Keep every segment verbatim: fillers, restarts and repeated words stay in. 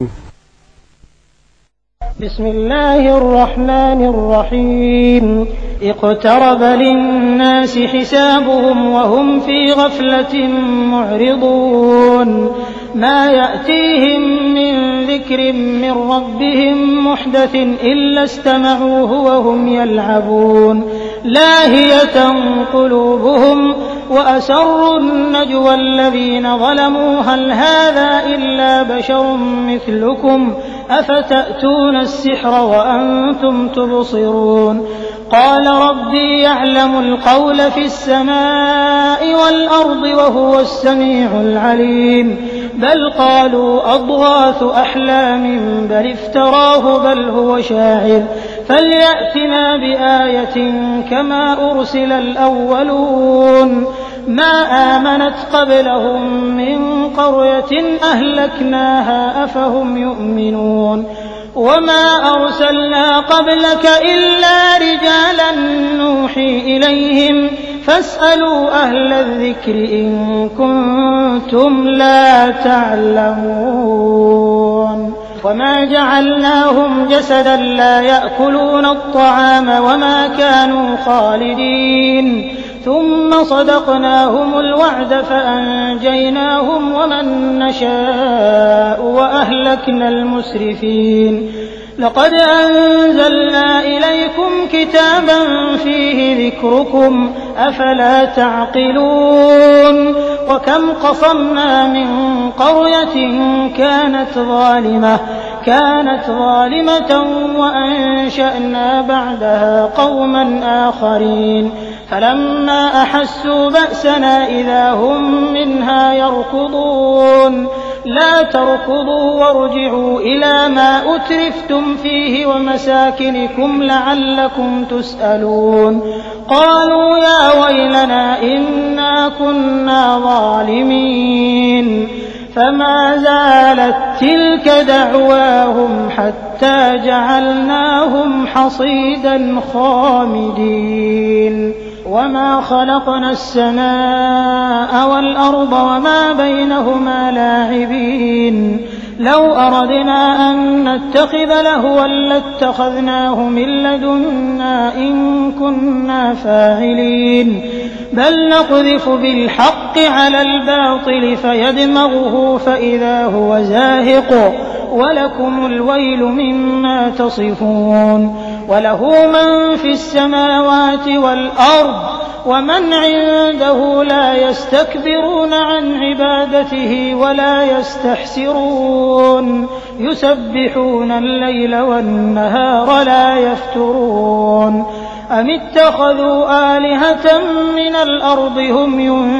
بسم الله الرحمن الرحيم اقترب للناس حسابهم وهم في غفلة معرضون ما يأتيهم من ذكر من ربهم محدث إلا استمعوه وهم يلعبون لاهية قلوبهم وأسروا النجوى الذين ظلموا هل هذا إلا بشر مثلكم أفتأتون السحر وأنتم تبصرون قال ربي يعلم القول في السماء والأرض وهو السميع العليم بل قالوا أضغاث أحلام بل افتراه بل هو شاعر فليأتنا بآية كما أرسل الأولون ما آمنت قبلهم من قرية أهلكناها أفهم يؤمنون وما أرسلنا قبلك إلا رجالا نوحي إليهم فاسألوا أهل الذكر إن كنتم لا تعلمون وما جعلناهم جسدا لا يأكلون الطعام وما كانوا خالدين ثم صدقناهم الوعد فأنجيناهم ومن نشاء وأهلكنا المسرفين لقد أنزلنا إليكم كتابا فيه ذكركم أفلا تعقلون وكم قصمنا من قرية كانت ظالمة كانت ظالمة وأنشأنا بعدها قوما آخرين فلما أحسوا بأسنا إذا هم منها يركضون لا تركضوا وارجعوا إلى ما أترفتم فيه ومساكنكم لعلكم تسألون قالوا يا ويلنا إنا كنا ظالمين فما زالت تلك دعواهم حتى جعلناهم حصيدا خامدين وما خلقنا السماء والأرض وما بينهما لاعبين لو أردنا أن نتخذ لهوا لاتخذناه من لدنا إن كنا فاعلين بل نقذف بالحق على الباطل فيدمغه فإذا هو زاهق ولكم الويل مما تصفون وله من في السماوات والأرض ومن عنده لا يستكبرون عن عبادته ولا يستحسرون يسبحون الليل والنهار لا يفترون أم اتخذوا آلهة من الأرض هم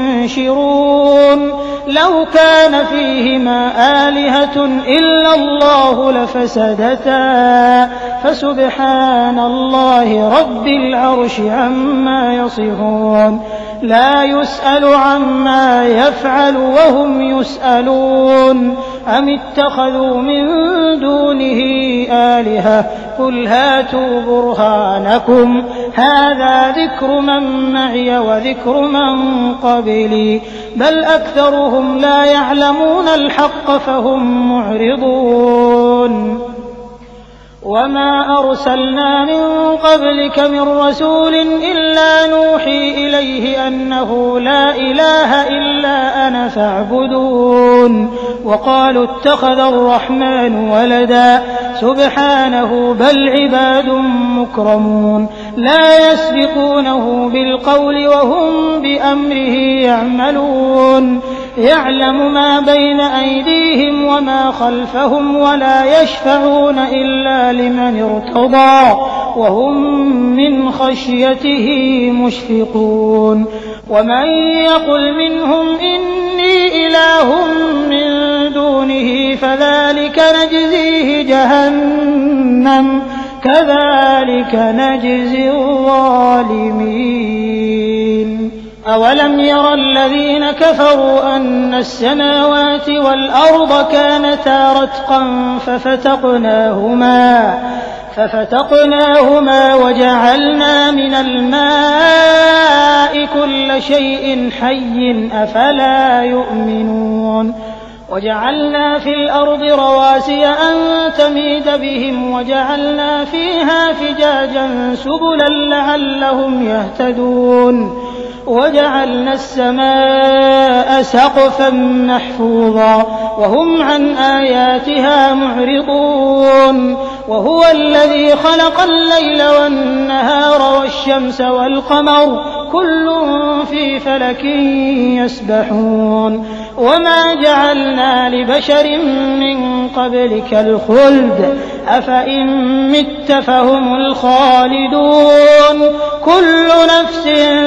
ينشرون لو كان فيهما آلهة إلا الله لفسدتا فسبحان الله رب العرش عما يصفون لا يسأل عما يفعل وهم يسألون أم اتخذوا من دونه آلهة قل هاتوا برهانكم هذا ذكر من معي وذكر من قبلي بل أكثرهم لا يعلمون الحق فهم معرضون وما أرسلنا من قبلك من رسول إلا نوحي إليه أنه لا إله إلا أنا فاعبدون وقالوا اتخذ الرحمن ولدا سبحانه بل عباد مكرمون لا يسبقونه بالقول وهم بأمره يعملون يعلم ما بين أيديهم وما خلفهم ولا يشفعون إلا لمن ارتضى وهم من خشيته مشفقون ومن يقل منهم إني إله من دونه فذلك نجزيه جهنم كذلك نجزي الظالمين أولم ير الذين كفروا أن السماوات والأرض كانتا رتقا ففتقناهما ففتقناهما وجعلنا من الماء كل شيء حي أفلا يؤمنون وجعلنا في الأرض رواسي أن تميد بهم وجعلنا فيها فجاجا سبلا لعلهم يهتدون وجعلنا السماء سقفا محفوظا وهم عن آياتها معرضون وهو الذي خلق الليل والنهار والشمس والقمر كل في فلك يسبحون وما جعلنا لبشر من قبلك الخلد أفإن مت فهم الخالدون كل نفس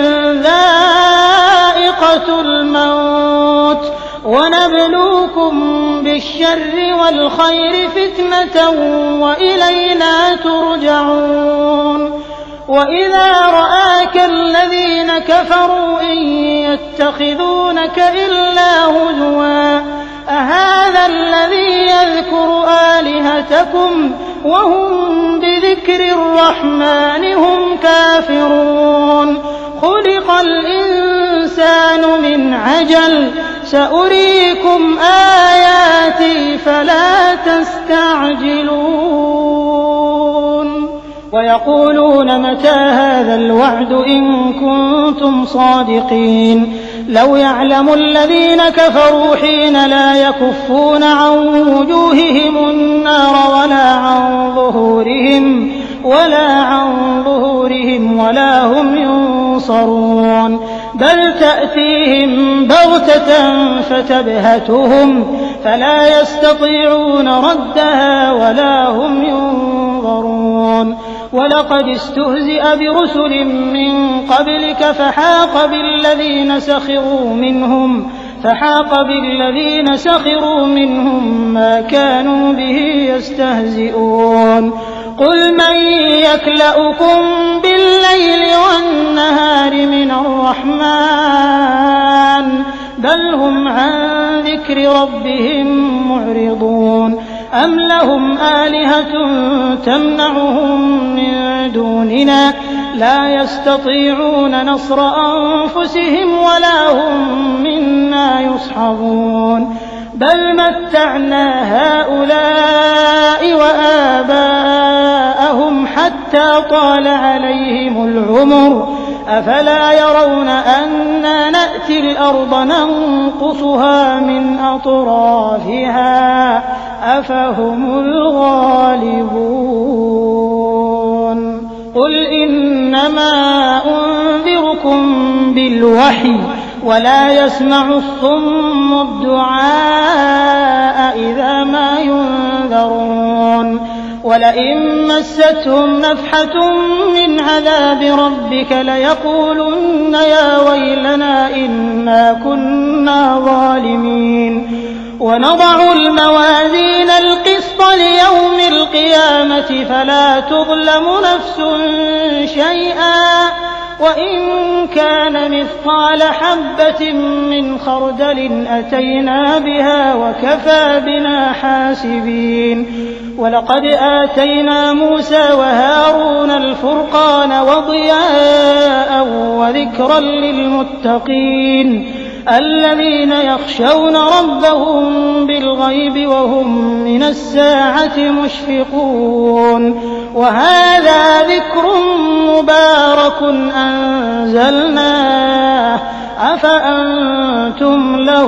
ذائقة الموت ونبلوكم بالشر والخير فتنة وإلينا ترجعون وإذا رآك الذين كفروا إن يتخذونك إلا هزوا أهذا الذي يذكر آلهتكم وهم بذكر الرحمن هم كافرون خلق الإنسان من عجل سأريكم آياتي فلا تستعجلون ويقولون متى هذا الوعد إن كنتم صادقين لو يعلم الذين كفروا حين لا يكفون عن وجوههم النار ولا عن ظهورهم ولا عن ظهورهم ولا هم ينصرون بل تأتيهم بغتة فتبهتهم فلا يستطيعون ردها ولا هم ينظرون ولقد استهزئ برسل من قبلك فحاق بالذين سخروا منهم فحاق بالذين سخروا منهم ما كانوا به يستهزئون قل من يكلؤكم بالليل والنهار من الرحمن بل هم عن ذكر ربهم معرضون أم لهم آلهة تمنعهم من دوننا لا يستطيعون نصر أنفسهم ولا هم منا يصحبون بل متعنا هؤلاء وآباءهم حتى طال عليهم العمر أفلا يرون أنا نأتي الأرض ننقصها من أطرافها أفهم الغالبون قل إنما أنذركم بالوحي ولا يسمع الصم الدعاء إذا ما ينذرون ولئن مستهم نفحة من عذاب ربك ليقولن يا ويلنا إنا كنا ظالمين ونضع الموازين القسط ليوم القيامة فلا تظلم نفس شيئا وإن كان مثقال حبة من خردل أتينا بها وكفى بنا حاسبين ولقد آتينا موسى وهارون الفرقان وضياء وذكرا للمتقين الذين يخشون ربهم بالغيب وهم من الساعة مشفقون وهذا ذكر مبارك أنزلناه أفأنتم له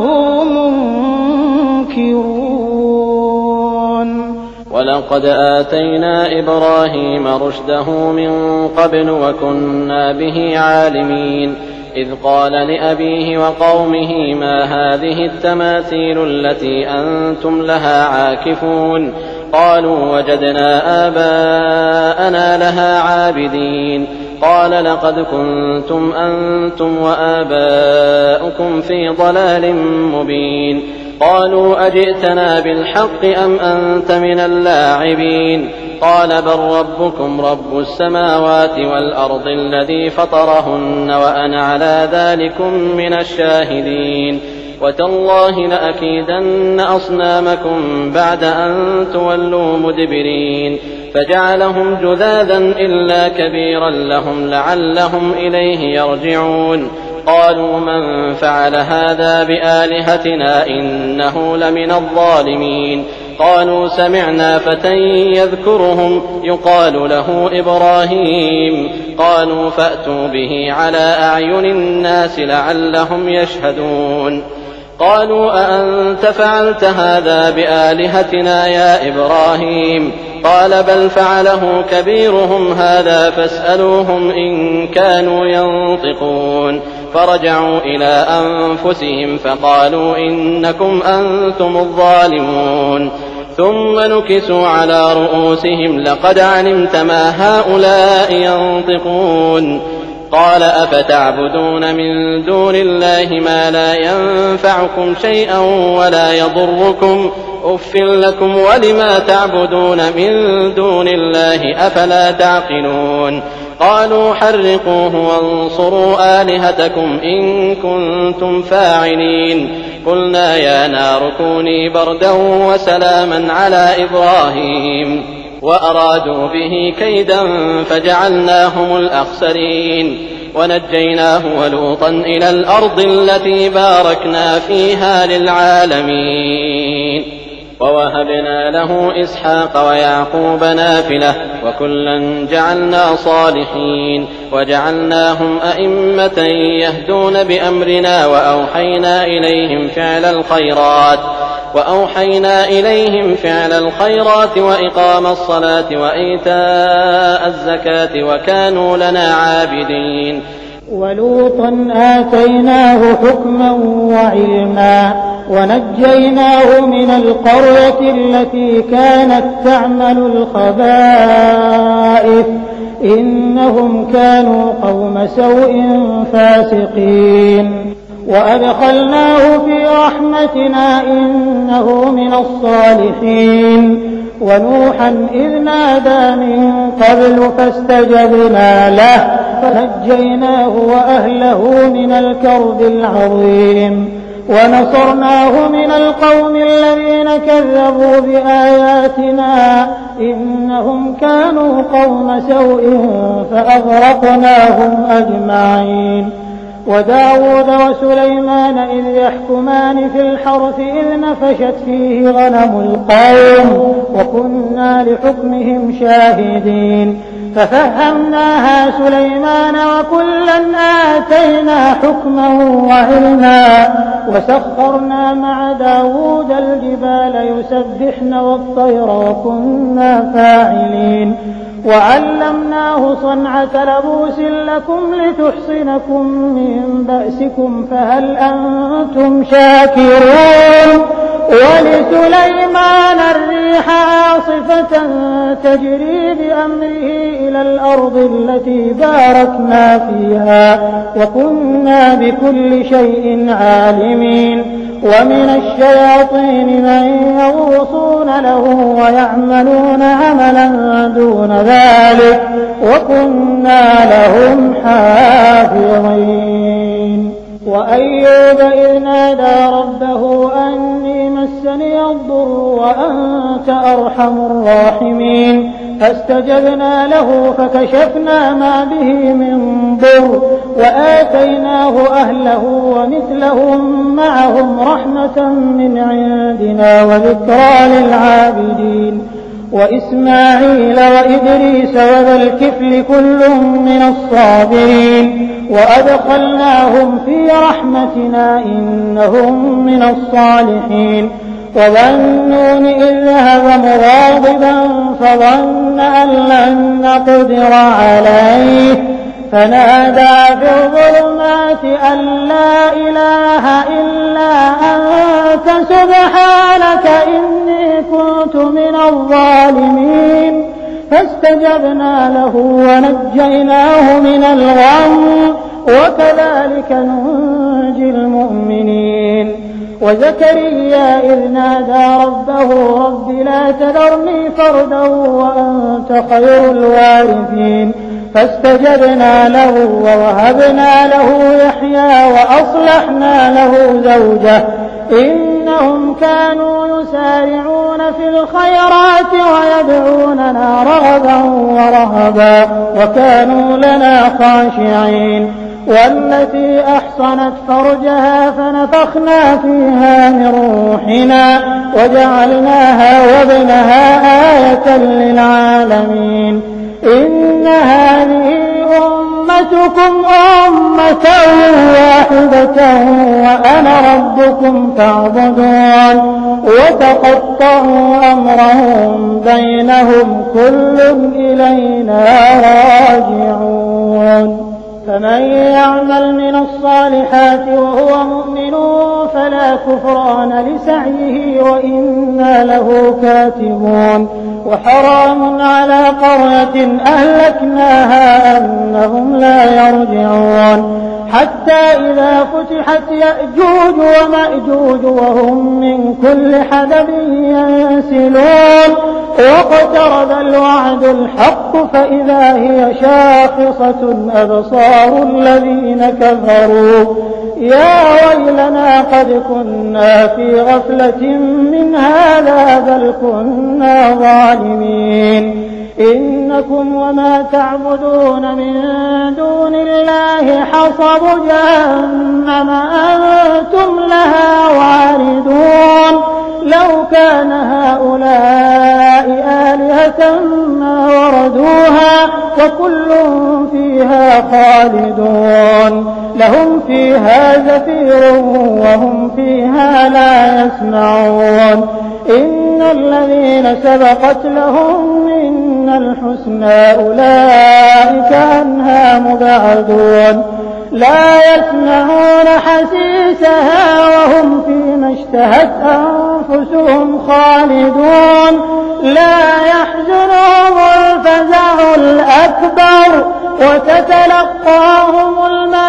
منكرون ولقد آتينا إبراهيم رشده من قبل وكنا به عالمين إذ قال لأبيه وقومه ما هذه التماثيل التي أنتم لها عاكفون قالوا وجدنا آباءنا لها عابدين قال لقد كنتم أنتم وآباؤكم في ضلال مبين قالوا أجئتنا بالحق أم أنت من اللاعبين قال بل ربكم رب السماوات والأرض الذي فطرهن وأنا على ذلكم من الشاهدين وتالله لأكيدن أصنامكم بعد أن تولوا مدبرين فجعلهم جذاذا إلا كبيرا لهم لعلهم إليه يرجعون قالوا من فعل هذا بآلهتنا إنه لمن الظالمين. قالوا سمعنا فتى يذكرهم يقال له إبراهيم. قالوا فأتوا به على أعين الناس لعلهم يشهدون. قالوا أأنت فعلت هذا بآلهتنا يا إبراهيم؟ قال بل فعله كبيرهم هذا فاسألوهم إن كانوا ينطقون. فرجعوا إلى أنفسهم فقالوا إنكم أنتم الظالمون. ثم نكسوا على رؤوسهم لقد علمت ما هؤلاء ينطقون. قال أفتعبدون من دون الله ما لا ينفعكم شيئا ولا يضركم أف لكم ولما تعبدون من دون الله أفلا تعقلون. قالوا حرقوه وانصروا آلهتكم إن كنتم فاعلين. قلنا يا نار كوني بردا وسلاما على إبراهيم وأرادوا به كيدا فجعلناهم الأخسرين. ونجيناه ولوطا إلى الأرض التي باركنا فيها للعالمين. ووهبنا له إسحاق ويعقوب نافلة وكلا جعلنا صالحين. وجعلناهم أئمة يهدون بأمرنا وأوحينا إليهم فعل الخيرات وأوحينا إليهم فعل الخيرات وإقام الصلاة وإيتاء الزكاة وكانوا لنا عابدين. ولوطا آتيناه حكما وعلما ونجيناه من القرية التي كانت تعمل الخبائث إنهم كانوا قوم سوء فاسقين. وأدخلناه في رحمتنا إنه من الصالحين. ونوحا إذ نادى من قبل فاستجبنا له فنجيناه وأهله من الكرب العظيم. ونصرناه من القوم الذين كذبوا بآياتنا إنهم كانوا قوم سوء فأغرقناهم أجمعين. وداود وسليمان إذ يحكمان في الحرث إذ نفشت فيه غنم القوم وكنا لحكمهم شاهدين. ففهمناها سليمان وكلا آتينا حكما وعلما وسخرنا مع داود الجبال يسبحن والطير وكنا فاعلين. وعلمناه صنعة لبوس لكم لتحصنكم من بأسكم فهل أنتم شاكرون. ولسليمان الريح عاصفة تجري بأمره إلى الأرض التي باركنا فيها وكنا بكل شيء عالمين. ومن الشياطين من يغوصون له ويعملون عملا دون ذلك وكنا لهم حافظين. وأيوب إذ نادى ربه أني مسني الضر وأنت أرحم الراحمين. فاستجبنا له فكشفنا ما به من ضر وآتيناه أهله ومثلهم معهم رحمة من عندنا وذكرى للعابدين. وإسماعيل وإدريس وذا الكفل كل من الصابرين. وأدخلناهم في رحمتنا إنهم من الصالحين. وذا النون إذ ذهب مغاضبا فظن أن لن نقدر عليه فنادى في الظلمات أن لا إله إلا أنت سبحانك إني كنت من الظالمين. فاستجبنا له ونجيناه من الغم وكذلك ننجي المؤمنين. وزكريا إذ نادى ربه رب لا تذرني فردا وأنت خير الوارثين. فاستجبنا له ووهبنا له يحيى وأصلحنا له زوجه إنهم كانوا يسارعون في الخيرات ويدعوننا رغبا ورهبا وكانوا لنا خاشعين. والتي أحصنت فرجها فنفخنا فيها من روحنا وجعلناها وابنها آية للعالمين إن هذه أمتكم أمة واحدة وأنا ربكم فاعبدون وتقطعوا أمرهم بينهم كل إلينا راجعون فمن يعمل من الصالحات وهو مؤمن فلا كفران لسعيه وإنا له كاتبون وحرام على قرية أهلكناها أنهم لا يرجعون حتى إذا فتحت يأجوج ومأجوج وهم من كل حدب ينسلون واقترب الوعد الحق فإذا هي شاخصة أبصار الذين كفروا يا ويلنا قد كنا في غفلة من هذا بل كنا ظالمين إنكم وما تعبدون من دون الله حصب جهنم أنتم لها واردون لو كان هؤلاء آلهة ما وردوها وكل فيها خالدون لهم فيها زفير وهم فيها لا يسمعون إن الذين سبقت لهم منا الحسنى أولئك عنها مبعدون لا يسمعون حسيسها وهم فيما اشتهت أنفسهم خالدون لا يحزنهم الفزع الأكبر وتتلقاهم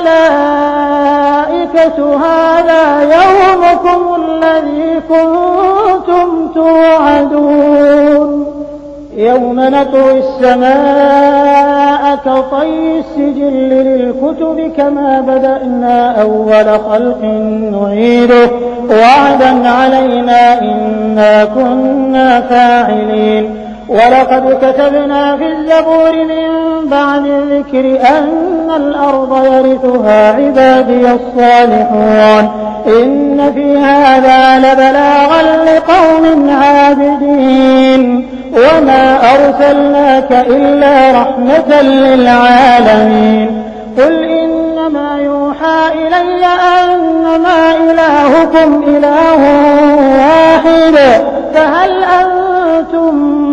الملائكة هذا يومكم الذي كنتم توعدون يوم نطوي السماء كطي السجل للكتب كما بدأنا أول خلق نعيده وعدا علينا إنا كنا فاعلين ولقد كتبنا في الزبور من بعد الذكر أن الأرض يرثها عبادي الصالحون إن في هذا لبلاغا لقوم عابدين وما أرسلناك إلا رحمة للعالمين قل إنما يوحى إلي أنما إلهكم إله واحد فهل أنتم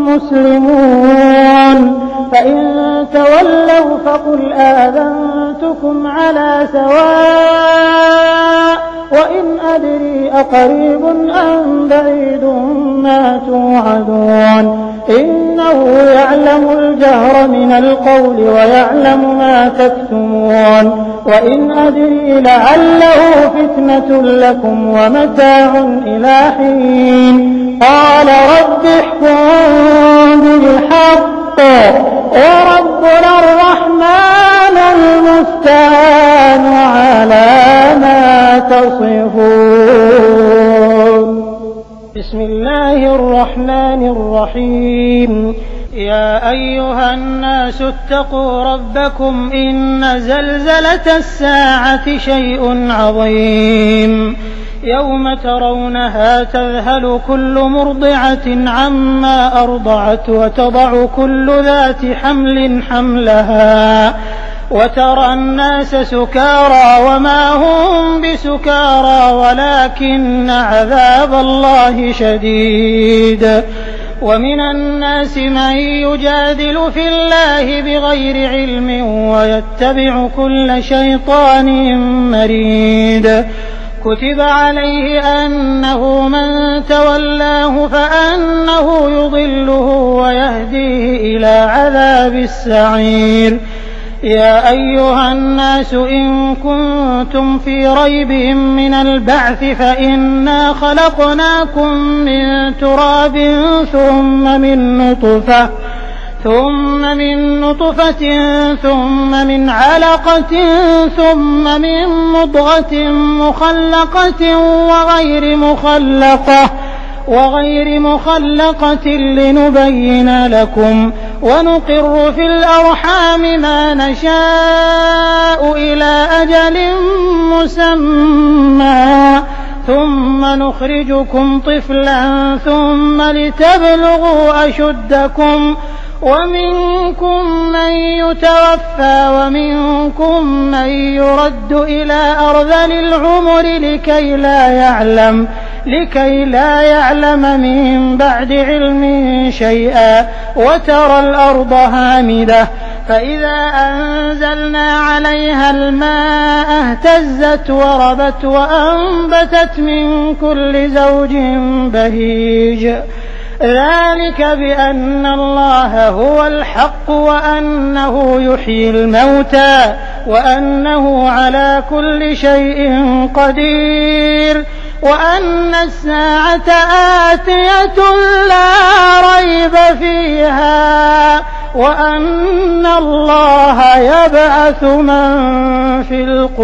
مسلمون فإن تولوا فقل آذنتكم على سواء وإن أدري أقريب أم بعيد ما توعدون إنه يعلم الجهر من القول ويعلم ما تكتمون وإن أدري لعله فتنة لكم ومتاع إلى حين قال رب احكم بالحق وربنا الرحمن المستعان على ما تصفون بسم الله الرحمن الرحيم يا أيها الناس اتقوا ربكم إن زلزلة الساعة شيء عظيم يوم ترونها تذهل كل مرضعة عما أرضعت وتضع كل ذات حمل حملها وترى الناس سكارى وما هم بسكارى ولكن عذاب الله شديد ومن الناس من يجادل في الله بغير علم ويتبع كل شيطان مريد كتب عليه أنه من تولاه فأنه يضله ويهديه إلى عذاب السعير يا أيها الناس إن كنتم في ريب من البعث فإنا خلقناكم من تراب ثم من نطفة ثم من نطفة ثم من علقة ثم من مضغة مخلقة وغير مخلقة وغير مخلقة لنبين لكم ونقر في الأرحام ما نشاء إلى أجل مسمى ثم نخرجكم طفلا ثم لتبلغوا أشدكم ومنكم من يتوفى ومنكم من يرد إلى أرذل العمر لكي لا يعلم لكي لا يعلم من بعد علم شيئا وترى الأرض هامدة فإذا أنزلنا عليها الماء اهتزت وربت وأنبتت من كل زوج بهيج ذلك بأن الله هو الحق وأنه يحيي الموتى وأنه على كل شيء قدير وأن الساعة آتية لا ريب فيها وأن الله يبعث من في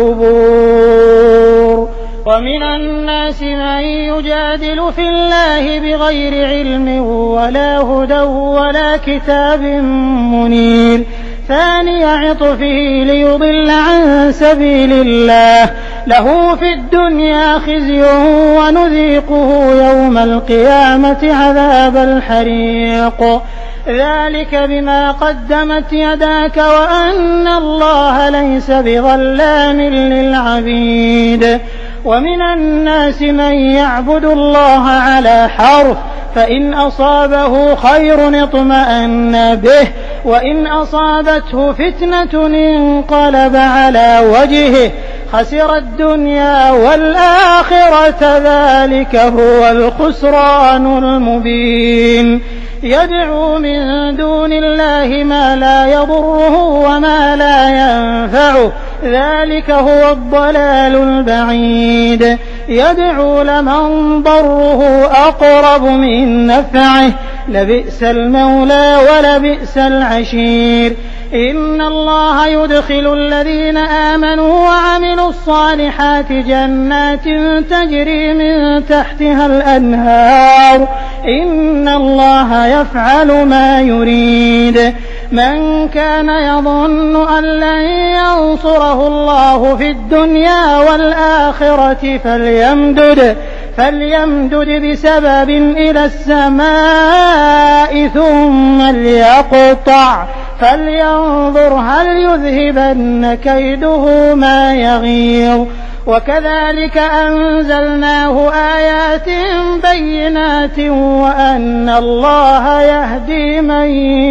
القبور ومن الناس من يجادل في الله بغير علم ولا هدى ولا كتاب منير ثاني عطفه ليضل عن سبيل الله له في الدنيا خزي ونذيقه يوم القيامة عذاب الحريق ذلك بما قدمت يداك وأن الله ليس بظلام للعبيد ومن الناس من يعبد الله على حرف فإن أصابه خير اطمأن به وإن أصابته فتنة انقلب على وجهه خسر الدنيا والآخرة ذلك هو الخسران المبين يدعو من دون الله ما لا يضره وما لا ينفعه ذلك هو الضلال البعيد يدعو لمن ضره أقرب من نفعه لبئس المولى ولبئس العشير إن الله يدخل الذين آمنوا وعملوا الصالحات جنات تجري من تحتها الأنهار إن الله يفعل ما يريد من كان يظن أن لن ينصره الله في الدنيا والآخرة فليمدد فليمدد بسبب إلى السماء ثم ليقطع فلينظر هل يذهبن كيده ما يغيظ وكذلك أنزلناه آيات بينات وأن الله يهدي من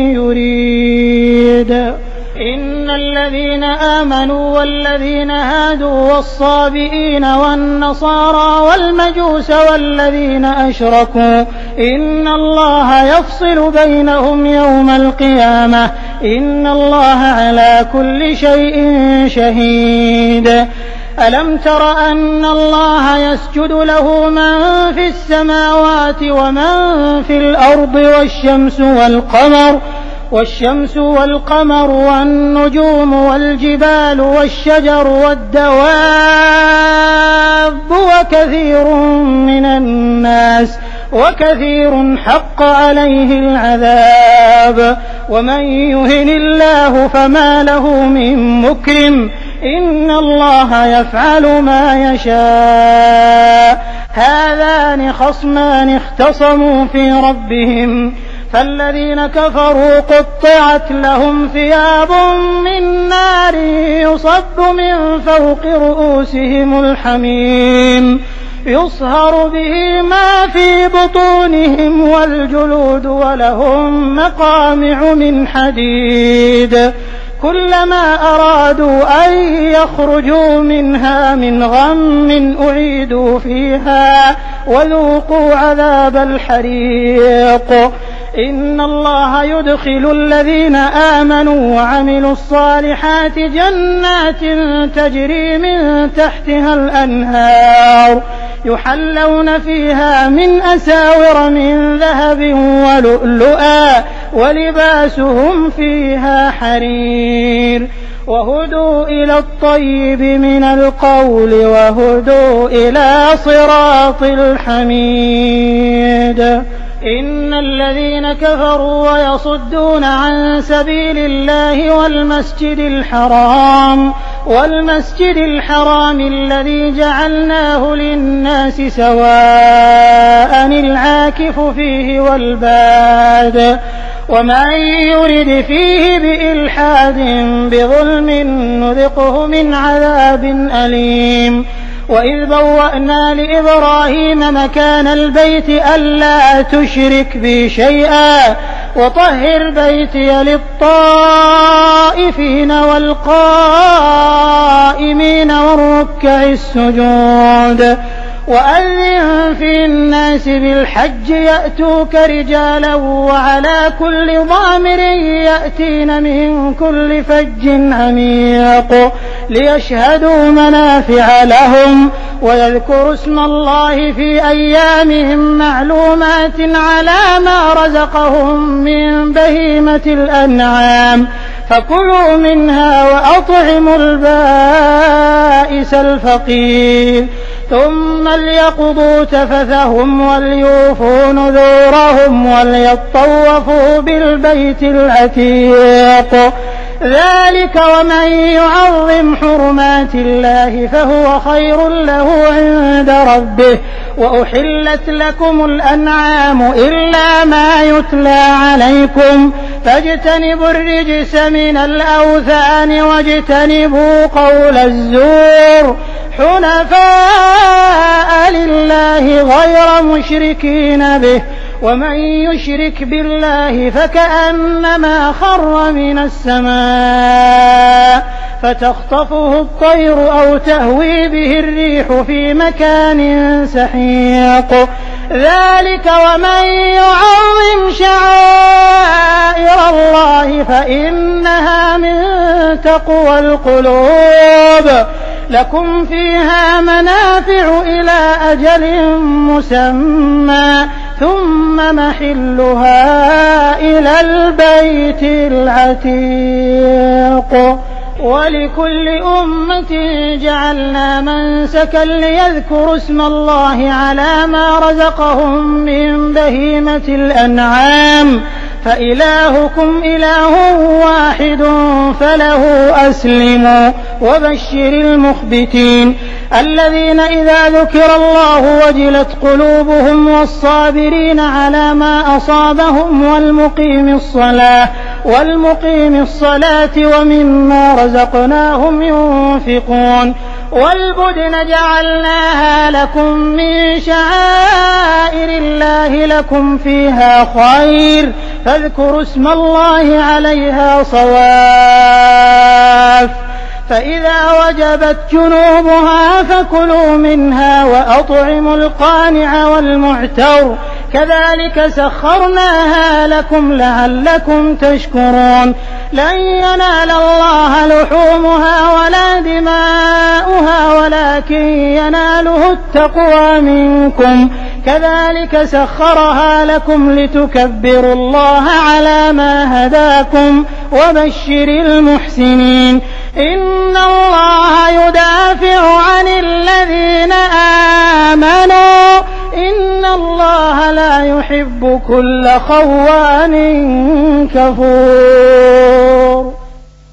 يريد إن الذين آمنوا والذين هادوا والصابئين والنصارى والمجوس والذين أشركوا إن الله يفصل بينهم يوم القيامة إن الله على كل شيء شهيد ألم تر أن الله يسجد له من في السماوات ومن في الأرض والشمس والقمر والشمس والقمر والنجوم والجبال والشجر والدواب وكثير من الناس وكثير حق عليه العذاب ومن يهن الله فما له من مكرم إن الله يفعل ما يشاء هذان خصمان اختصموا في ربهم فالذين كفروا قطعت لهم ثياب من نار يصب من فوق رؤوسهم الحميم يصهر به ما في بطونهم والجلود ولهم مقامع من حديد كلما أرادوا أن يخرجوا منها من غم أعيدوا فيها وذوقوا عذاب الحريق إن الله يدخل الذين آمنوا وعملوا الصالحات جنات تجري من تحتها الأنهار يحلون فيها من أساور من ذهب ولؤلؤا ولباسهم فيها حرير وهدوا إلى الطيب من القول وهدوا إلى صراط الحميد إن الذين كفروا ويصدون عن سبيل الله والمسجد الحرام والمسجد الحرام الذي جعلناه للناس سواء العاكف فيه والباد ومن يرد فيه بإلحاد بظلم نذقه من عذاب أليم وإذ بوأنا لإبراهيم مكان البيت ألا تشرك بي شيئا وطهر بيتي للطائفين والقائمين والركع السجود وأذن في الناس بالحج يأتوك رجالا وعلى كل ضامر يأتين من كل فج عميق ليشهدوا منافع لهم ويذكروا اسم الله في أيام معلومات على ما رزقهم من بهيمة الأنعام فكلوا منها وأطعموا البائس الفقير ثم ليقضوا تفثهم وليوفوا نذورهم وليطوفوا بالبيت العتيق ذلك ومن يعظم حرمات الله فهو خير له عند ربه وأحلت لكم الأنعام إلا ما يتلى عليكم فاجتنبوا الرجس من الأوثان واجتنبوا قول الزور حنفاء لله غير مشركين به ومن يشرك بالله فكأنما خر من السماء فتخطفه الطير أو تهوي به الريح في مكان سحيق ذلك ومن يعظم شعائر الله فإنها من تقوى القلوب لكم فيها منافع إلى أجل مسمى ثم محلها إلى البيت العتيق ولكل أمة جعلنا منسكا ليذكروا اسم الله على ما رزقهم من بهيمة الأنعام فإلهكم إله واحد فله أسلموا وبشر المخبتين الذين إذا ذكر الله وجلت قلوبهم والصابرين على ما أصابهم والمقيم الصلاة والمقيم الصلاة ومما رزقناهم ينفقون والبدن جعلناها لكم من شعائر الله لكم فيها خير فاذكروا اسم الله عليها صواف فإذا وجبت جنوبها فكلوا منها وأطعموا القانع والمعتر كذلك سخرناها لكم لعلكم تشكرون لن ينال الله لحومها ولا دماؤها ولكن يناله التقوى منكم كذلك سخرها لكم لتكبروا الله على ما هداكم وبشر المحسنين إن الله يدافع عن الذين آمنوا إن الله لا يحب كل خوان كفور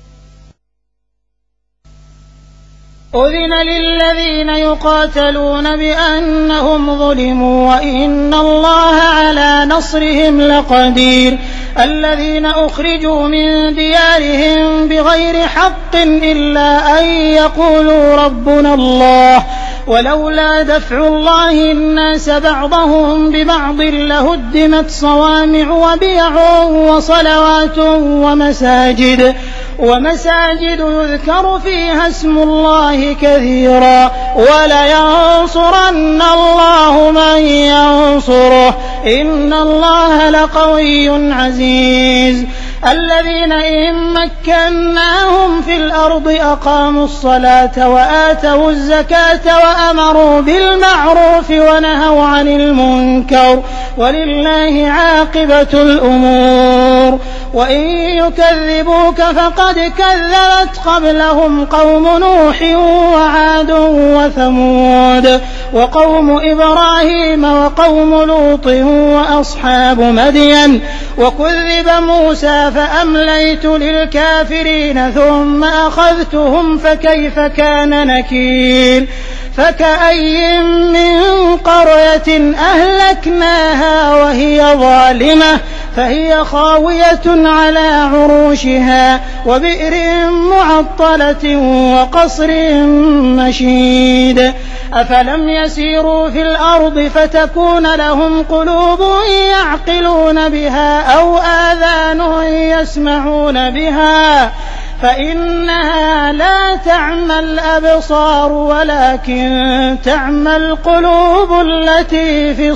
أذن للذين يقاتلون بأنهم ظلموا وإن الله على نصرهم لقدير الذين أخرجوا من ديارهم بغير حق إلا أن يقولوا ربنا الله ولولا دفع الله الناس بعضهم ببعض لهدمت صوامع وبيع وصلوات ومساجد ومساجد يذكر فيها اسم الله كثيرا ولينصرن الله من ينصره إن الله لقوي عزيز الذين إن مكناهم في الأرض أقاموا الصلاة وآتوا الزكاة وأمروا بالمعروف ونهوا عن المنكر ولله عاقبة الأمور. وإن يكذبوك فقد كذبت قبلهم قوم نوح وعاد وثمود وقوم إبراهيم وقوم لوط وأصحاب مدين وكذب موسى فأمليت للكافرين ثم أخذتهم فكيف كان نكير. فكأي من قرية أهلكناها وهي ظالمة فهي خاوية على عروشها وبئر معطلة وقصر مشيد. أفلم يسيروا في الأرض فتكون لهم قلوب يعقلون بها أو آذان يسمعون بها فإنها لا تعمى الأبصار ولكن تعمى القلوب التي في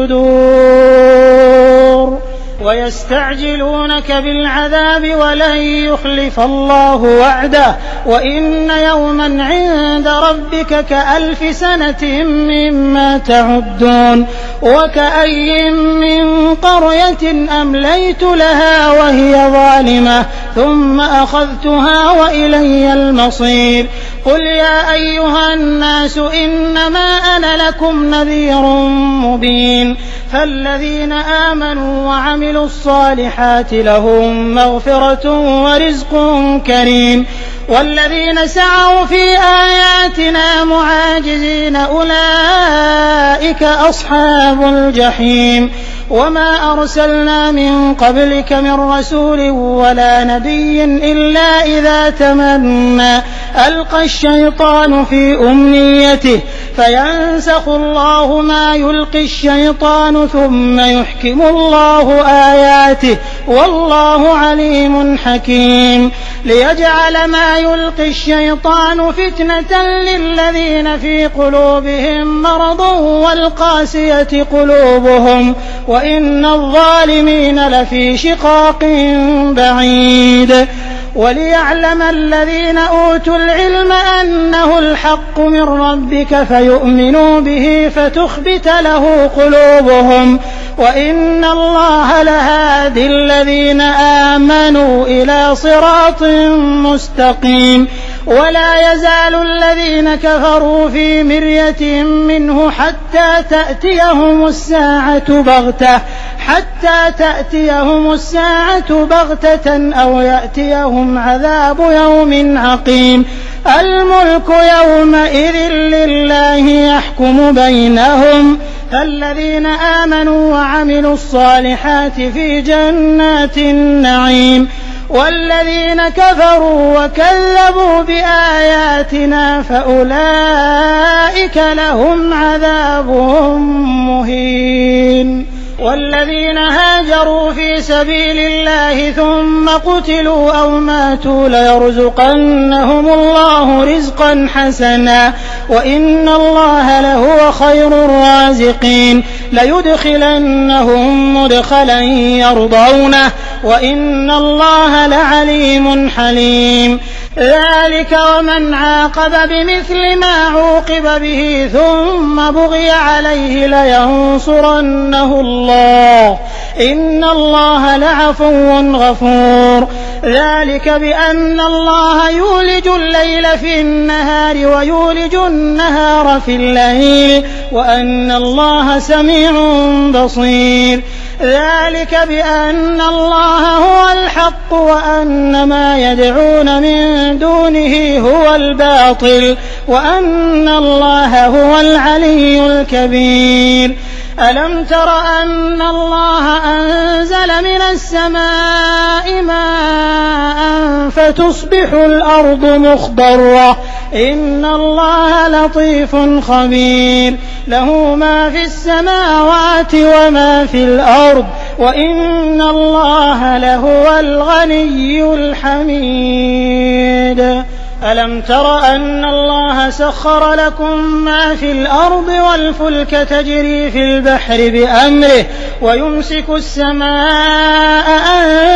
الصدور. ويستعجلونك بالعذاب ولن يخلف الله وعده وإن يوما عند ربك كألف سنة مما تعدون. وكأي من قرية أمليت لها وهي ظالمة ثم أخذتها وإلي المصير. قل يا أيها الناس إنما أنا لكم نذير مبين. فالذين آمنوا وعملوا الصالحات لهم مغفرة ورزق كريم والذين سعوا في آياتنا معاجزين أولئك أصحاب الجحيم. وما أرسلنا من قبلك من رسول ولا نبي إلا إذا تمنى ألقى الشيطان في أمنيته فينسخ الله ما يلقي الشيطان ثم يحكم الله آياته والله عليم حكيم. ليجعل ما يلقي الشيطان فتنة للذين في قلوبهم مرض والقاسية قلوبهم وإن الظالمين لفي شقاق بعيد. وليعلم الذين أوتوا العلم أنه الحق من ربك فيؤمنوا به فتخبت له قلوبهم وإن الله لهادي الذين آمنوا إلى صراط مستقيم. ولا يزال الذين كفروا في مرية منه حتى تأتيهم الساعة بغتة حتى تأتيهم الساعة بغتة أو يأتيهم عذاب يوم عقيم. الملك يومئذ لله يحكم بينهم فالذين آمنوا وعملوا الصالحات في جنات النعيم والذين كفروا وكذبوا بآياتنا فأولئك لهم عذاب مهين. والذين هاجروا في سبيل الله ثم قتلوا أو ماتوا ليرزقنهم الله رزقا حسنا وإن الله لهو خير الرازقين. ليدخلنهم مدخلا يرضونه وإن الله لعليم حليم. ذلك ومن عاقب بمثل ما عوقب به ثم بغي عليه لينصرنه الله إن الله لعفو غفور. ذلك بأن الله يولج الليل في النهار ويولج النهار في الليل وأن الله سميع بصير. ذلك بأن الله هو الحق وأن ما يدعون من دونه هو الباطل وأن الله هو العلي الكبير. ألم تر أن الله أنزل من السماء ماء فتصبح الأرض مخضرة إن الله لطيف خبير. له ما في السماوات وما في الأرض وإن الله لهو الغني الحميد. ألم تر أن الله سخر لكم ما في الأرض والفلك تجري في البحر بأمره ويمسك السماء أن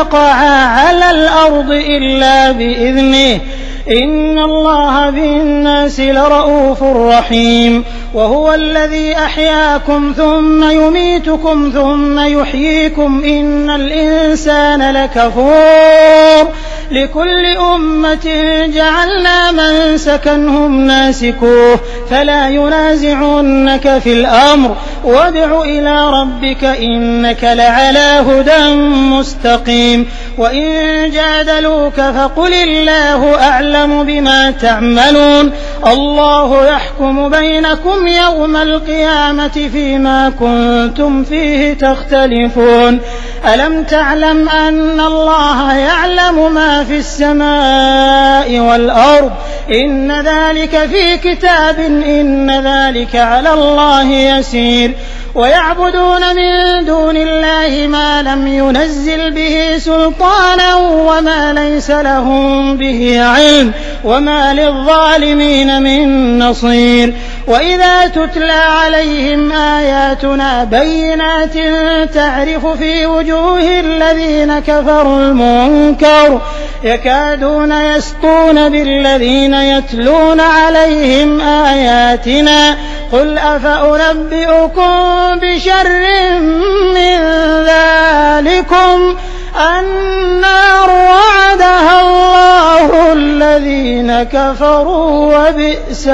تقعا على الأرض إلا بإذنه إن الله بالناس لرءوف رحيم وهو الذي أحياكم ثم يميتكم ثم يحييكم إن الإنسان لكفور لكل أمة جعلنا منسكا هم ناسكوه فلا ينازعنك في الأمر وادع إلى ربك إنك لعلى هدى مستقيم وإن جادلوك فقل الله أعلم بما تعملون الله يحكم بينكم يوم القيامة فيما كنتم فيه تختلفون ألم تعلم أن الله يعلم ما في السماء والأرض إن ذلك في كتاب إن ذلك على الله يسير ويعبدون من دون الله ما لم ينزل به سلطانا وما ليس لهم به علم وما للظالمين من نصير وإذا تتلى عليهم آياتنا بينات تعرف في وجوه الذين كفروا المنكر يكادون يسطون بالذين يتلون عليهم آياتنا قل أفأنبئكم بشر من ذلكم النار وعدها الله الذين كفروا وبئس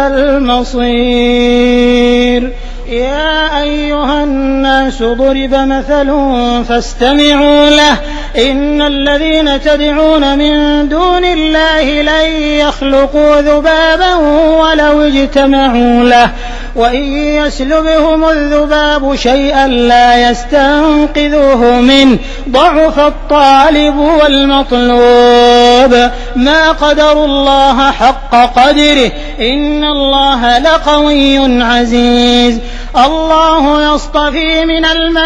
المصير يا أيها الناس ضرب مثل فاستمعوا له إن الذين تدعون من دون الله لن يخلقوا ذبابا ولو اجتمعوا له وإن يسلبهم الذباب شيئا لا يستنقذوه منه ضعف الطالب والمطلوب ما قدروا الله حق قدره إن الله لقوي عزيز الله يصطفي من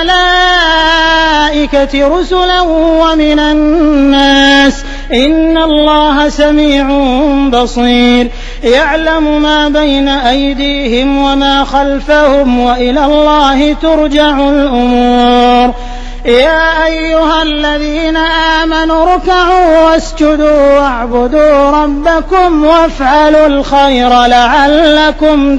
الملائكة رسلا ومن الناس إن الله سميع بصير يعلم ما بين أيديهم وما خلفهم وإلى الله ترجع الأمور يا أيها الذين آمنوا اركعوا واسجدوا واعبدوا ربكم وافعلوا الخير لعلكم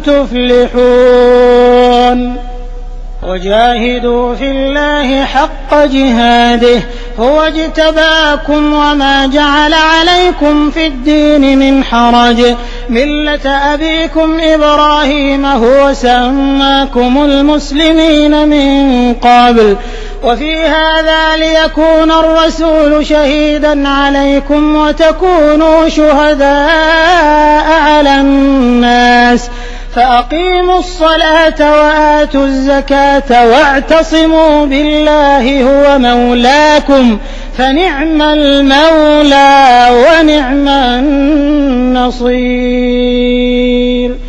تفلحون وجاهدوا في الله حق جهاده هو اجتباكم وما جعل عليكم في الدين من حرج ملة أبيكم إبراهيم هو سماكم المسلمين من قبل وفي هذا ليكون الرسول شهيدا عليكم وتكونوا شهداء على الناس فأقيموا الصلاة وآتوا الزكاة واعتصموا بالله هو مولاكم فنعم المولى ونعم النصير.